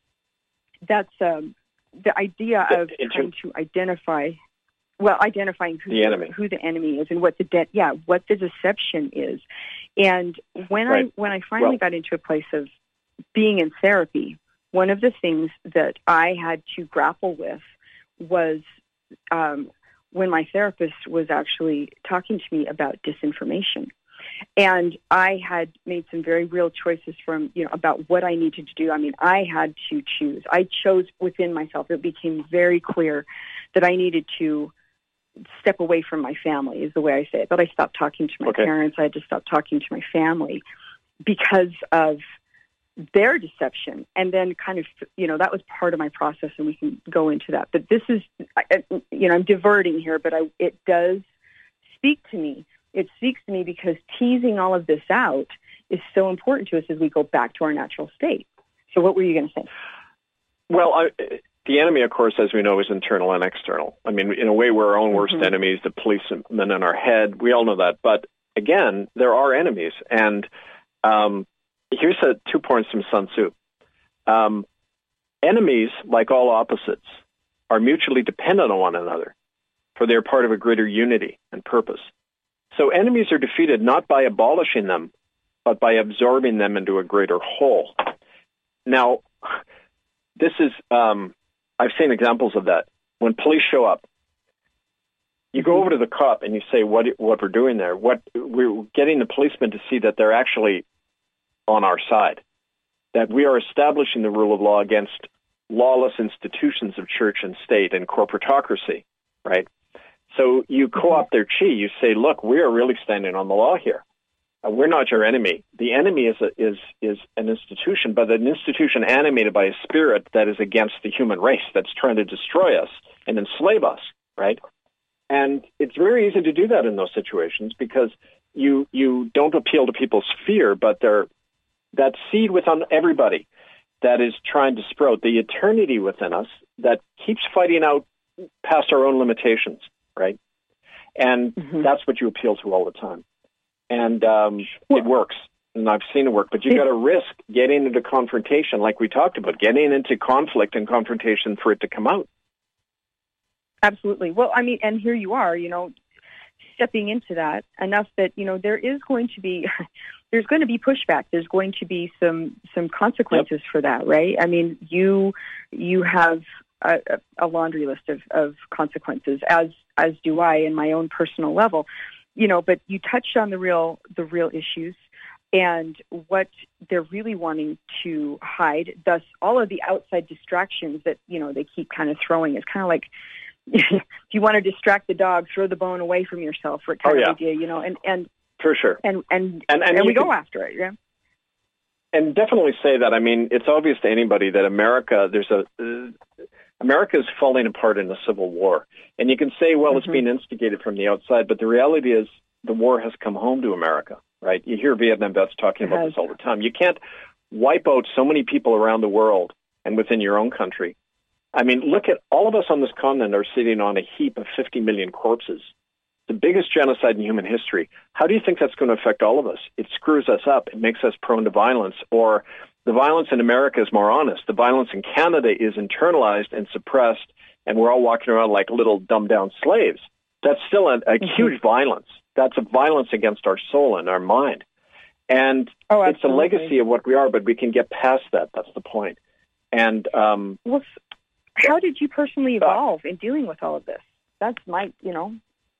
that's um, the idea of trying to identify. Well, identifying who the enemy, who the enemy is, and what the de- yeah, what the deception is. And when right. I when I finally well, got into a place of being in therapy, one of the things that I had to grapple with was um, when my therapist was actually talking to me about disinformation. And I had made some very real choices from, you know, about what I needed to do. I mean, I had to choose. I chose within myself. It became very clear that I needed to step away from my family, is the way I say it. But I stopped talking to my okay. parents. I had to stop talking to my family because of their deception. And then kind of, you know, that was part of my process, and we can go into that. But this is, you know, I'm diverting here, but I, it does speak to me. It speaks to me because teasing all of this out is so important to us as we go back to our natural state. So what were you going to say? Well, I, the enemy, of course, as we know, is internal and external. I mean, in a way, we're our own worst mm-hmm. enemies, the policemen in our head. We all know that. But again, there are enemies. And um, here's a, two points from Sun Tzu. Um, enemies, like all opposites, are mutually dependent on one another, for they're part of a greater unity and purpose. So enemies are defeated not by abolishing them, but by absorbing them into a greater whole. Now, this is, um, I've seen examples of that. When police show up, you go over to the cop and you say, what what we're doing there, what we're getting the policeman to see that they're actually on our side, that we are establishing the rule of law against lawless institutions of church and state and corporatocracy, right? So you co-opt their chi. You say, look, we are really standing on the law here. Uh, we're not your enemy. The enemy is a, is is an institution, but an institution animated by a spirit that is against the human race, that's trying to destroy us and enslave us, right? And it's very easy to do that in those situations because you you don't appeal to people's fear, but they're that seed within everybody that is trying to sprout, the eternity within us that keeps fighting out past our own limitations, right? And mm-hmm. that's what you appeal to all the time. And um, well, it works, and I've seen it work. But you got to risk getting into confrontation, like we talked about, getting into conflict and confrontation for it to come out. Absolutely. Well, I mean, and here you are, you know, stepping into that enough that, you know, there is going to be, there's going to be pushback. There's going to be some some consequences yep. for that, right? I mean, you you have a, a laundry list of, of consequences, as as do I in my own personal level. You know, but you touched on the real the real issues and what they're really wanting to hide. Thus, all of the outside distractions that, you know, they keep kind of throwing. It's kind of like, if you want to distract the dog, throw the bone away from yourself, or kind oh, yeah. of idea, you know, and, and for sure. And and, and, and, and we can, go after it, yeah. And definitely say that. I mean, it's obvious to anybody that America, there's a... Uh, America is falling apart in a civil war. And you can say, well, mm-hmm. it's being instigated from the outside, but the reality is the war has come home to America, right? You hear Vietnam vets talking it about has. this all the time. You can't wipe out so many people around the world and within your own country. I mean, look at all of us on this continent are sitting on a heap of fifty million corpses, the biggest genocide in human history. How do you think that's going to affect all of us? It screws us up. It makes us prone to violence. Or the violence in America is more honest. The violence in Canada is internalized and suppressed, and we're all walking around like little dumbed-down slaves. That's still a, a mm-hmm. huge violence. That's a violence against our soul and our mind. And oh, it's a legacy of what we are, but we can get past that. That's the point. And um, well, how did you personally evolve uh, in dealing with all of this? That's my, you know...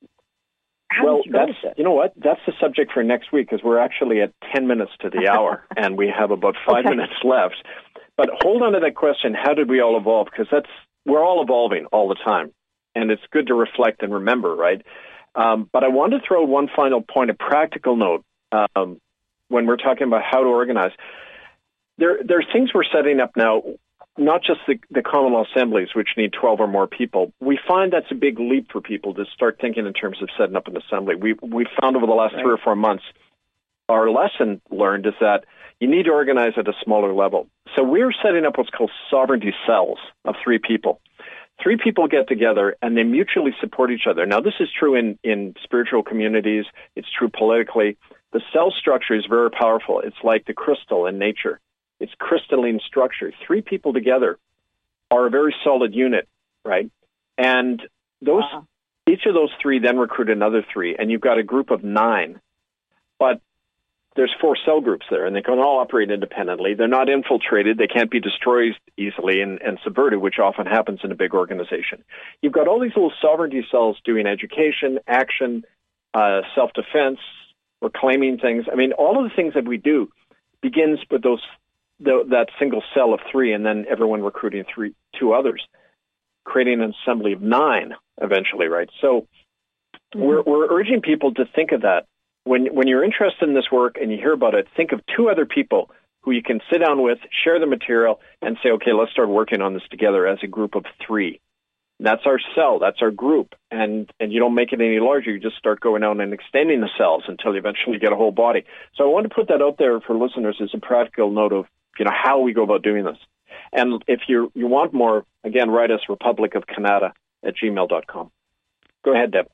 How well, did you go that's with it? You know what? That's the subject for next week because we're actually at ten minutes to the hour and we have about five okay. minutes left. But hold on to that question, how did we all evolve? Because that's we're all evolving all the time, and it's good to reflect and remember, right? Um, but I want to throw one final point, a practical note, um, when we're talking about how to organize. There, there are things we're setting up now, not just the, the common law assemblies, which need twelve or more people. We find that's a big leap for people to start thinking in terms of setting up an assembly. We we found over the last right. three or four months, our lesson learned is that you need to organize at a smaller level. So we're setting up what's called sovereignty cells of three people. Three people get together and they mutually support each other. Now, this is true in, in spiritual communities. It's true politically. The cell structure is very powerful. It's like the crystal in nature. It's crystalline structure. Three people together are a very solid unit, right? And those, wow. each of those three then recruit another three, and you've got a group of nine. But there's four cell groups there, and they can all operate independently. They're not infiltrated. They can't be destroyed easily and, and subverted, which often happens in a big organization. You've got all these little sovereignty cells doing education, action, uh, self-defense, reclaiming things. I mean, all of the things that we do begins with those The, that single cell of three, and then everyone recruiting three, two others, creating an assembly of nine eventually, right? So mm-hmm. we're, we're urging people to think of that. When, when you're interested in this work and you hear about it, think of two other people who you can sit down with, share the material, and say, okay, let's start working on this together as a group of three. That's our cell. That's our group. And and you don't make it any larger. You just start going out and extending the cells until you eventually get a whole body. So I want to put that out there for listeners as a practical note of, you know, how we go about doing this. And if you you want more, again, write us republic of canada at gmail dot com. Go ahead, Deb.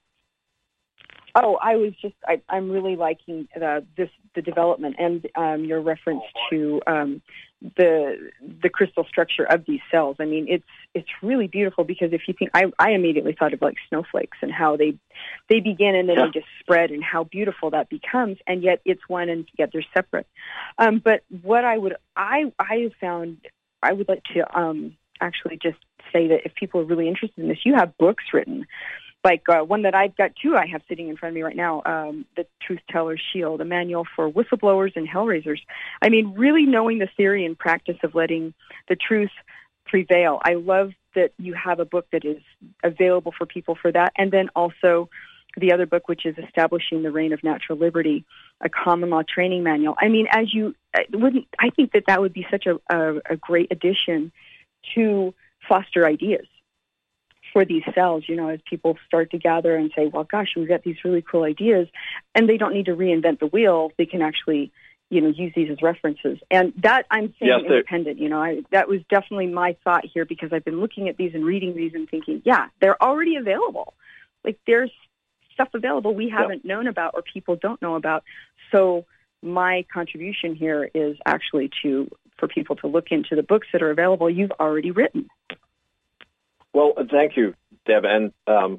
Oh, I was just, I, I'm really liking the, this, the development and um, your reference to um, the the crystal structure of these cells. I mean, it's it's really beautiful because if you think, I, I immediately thought of like snowflakes and how they they begin and then yeah. they just spread and how beautiful that becomes, and yet it's one and yet they're separate. Um, but what I would, I, I have found, I would like to um, actually just say that if people are really interested in this, you have books written. Like uh, one that I've got, two I have sitting in front of me right now, um, The Truth Teller's Shield, a manual for whistleblowers and hellraisers. I mean, really knowing the theory and practice of letting the truth prevail. I love that you have a book that is available for people for that. And then also the other book, which is Establishing the Reign of Natural Liberty, a common law training manual. I mean, as you wouldn't, I think that that would be such a, a, a great addition to foster ideas for these cells, you know, as people start to gather and say, well, gosh, we've got these really cool ideas, and they don't need to reinvent the wheel. They can actually, you know, use these as references. And that, I'm saying yes, independent, you know, I, that was definitely my thought here, because I've been looking at these and reading these and thinking, yeah, they're already available. Like, there's stuff available we haven't yeah. known about or people don't know about. So my contribution here is actually to, for people to look into the books that are available you've already written. Well, thank you, Deb. And um,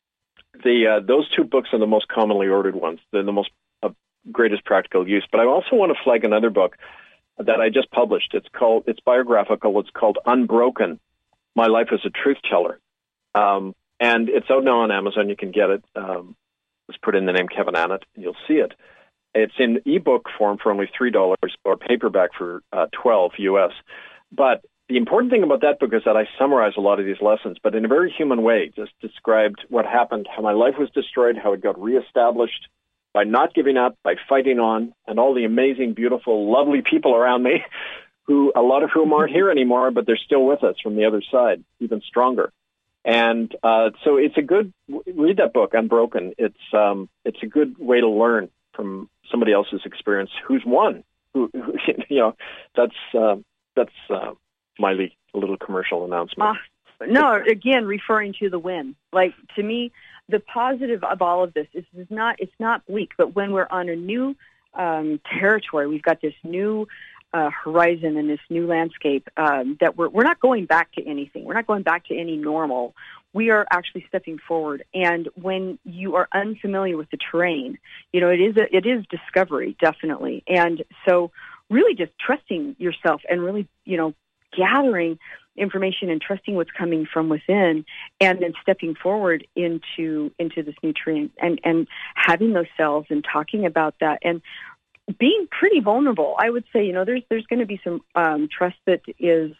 the uh, those two books are the most commonly ordered ones. They're the most uh, greatest practical use. But I also want to flag another book that I just published. It's called, it's biographical. It's called Unbroken: My Life as a Truth Teller. Um, and it's out now on Amazon. You can get it. Um, just put in the name Kevin Annett, and you'll see it. It's in ebook form for only three dollars, or paperback for uh, twelve U S. But the important thing about that book is that I summarize a lot of these lessons, but in a very human way. Just described what happened, how my life was destroyed, how it got reestablished by not giving up, by fighting on, and all the amazing, beautiful, lovely people around me, who a lot of whom aren't here anymore, but they're still with us from the other side, even stronger. And uh, so it's a good, read that book, Unbroken. It's um, it's a good way to learn from somebody else's experience who's won. Who, who you know, that's uh, that's uh, my little commercial announcement. Uh, no, again, referring to the win. Like, to me, the positive of all of this is, is not, it's not bleak, but when we're on a new um, territory, we've got this new uh, horizon and this new landscape um, that we're, we're not going back to anything. We're not going back to any normal. We are actually stepping forward. And when you are unfamiliar with the terrain, you know, it is a, it is discovery, definitely. And so really just trusting yourself and really, you know, gathering information and trusting what's coming from within, and then stepping forward into into this new terrain and, and having those cells and talking about that and being pretty vulnerable. I would say, you know, there's there's going to be some um, trust that is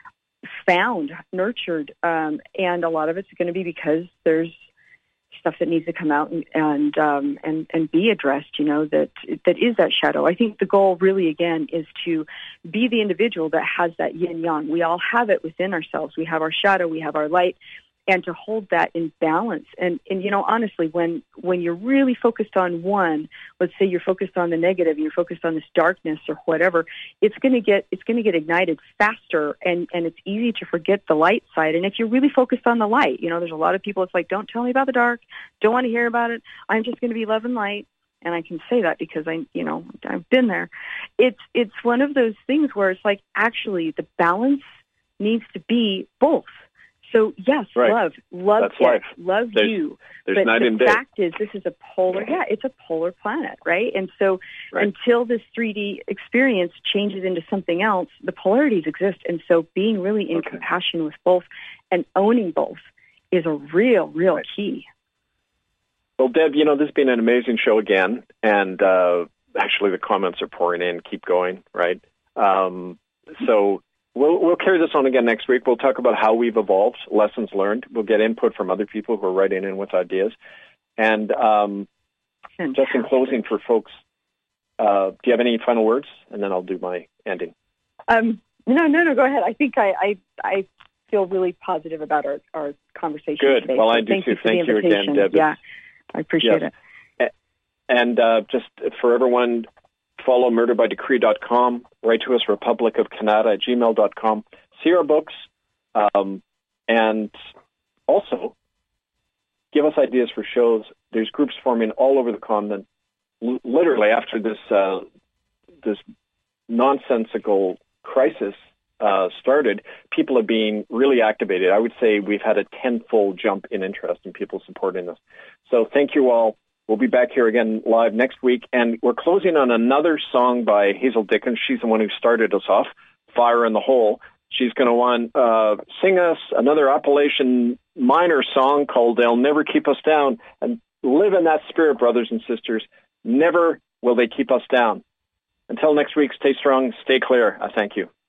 found, nurtured, um, and a lot of it's going to be because there's stuff that needs to come out and and, um, and and be addressed, you know, that that is that shadow. I think the goal really, again, is to be the individual that has that yin-yang. We all have it within ourselves. We have our shadow, we have our light, and to hold that in balance. And, and you know, honestly, when when you're really focused on one, let's say you're focused on the negative, you're focused on this darkness or whatever, it's going to get it's going to get ignited faster, and, and it's easy to forget the light side. And if you're really focused on the light, you know, there's a lot of people, it's like, don't tell me about the dark, don't want to hear about it, I'm just going to be love and light. And I can say that because I, you know, I've been there. It's it's one of those things where it's like, actually, the balance needs to be both. So, yes, right. love, love That's it, life. love there's, you. There's but night the and day. fact is, this is a polar, yeah, it's a polar planet, right? And so right. until this three D experience changes into something else, the polarities exist. And so being really in okay. compassion with both and owning both is a real, real right. key. Well, Deb, you know, this has been an amazing show again. And uh, actually the comments are pouring in. Keep going, right? Um, so... We'll we'll carry this on again next week. We'll talk about how we've evolved, lessons learned. We'll get input from other people who are writing in with ideas. And um, just in closing for folks, uh, do you have any final words? And then I'll do my ending. Um, no, no, no, go ahead. I think I, I, I feel really positive about our, our conversation Good. today. Well, so I do thank too. You thank you again, Deb. Yeah, I appreciate yes. it. And uh, just for everyone, follow murder by decree dot com, write to us, Republic of Canada at gmail dot com, see our books, um, and also give us ideas for shows. There's groups forming all over the continent. L- literally, after this uh, this nonsensical crisis uh, started, people are being really activated. I would say we've had a tenfold jump in interest in people supporting us. So thank you all. We'll be back here again live next week, and we're closing on another song by Hazel Dickens. She's the one who started us off, Fire in the Hole. She's going to want uh, sing us another Appalachian Minor song called They'll Never Keep Us Down, and live in that spirit, brothers and sisters. Never will they keep us down. Until next week, stay strong, stay clear. I thank you.